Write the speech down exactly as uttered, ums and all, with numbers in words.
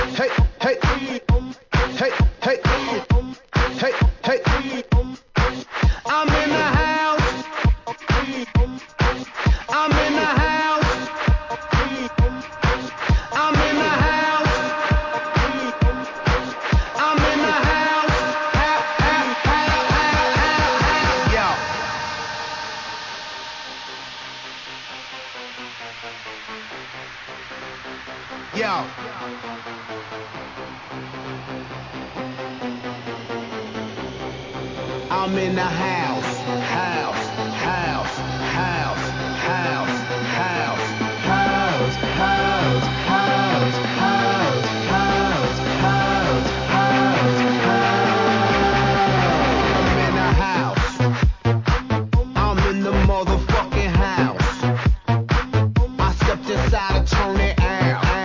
Hey, hey, hey, hey, hey, hey. I'm in the house. I'm in the house. I'm in the house. I'm in the house. How, how, how, how, how, how. Yo. Yo. I'm in the house, house, house, house, house.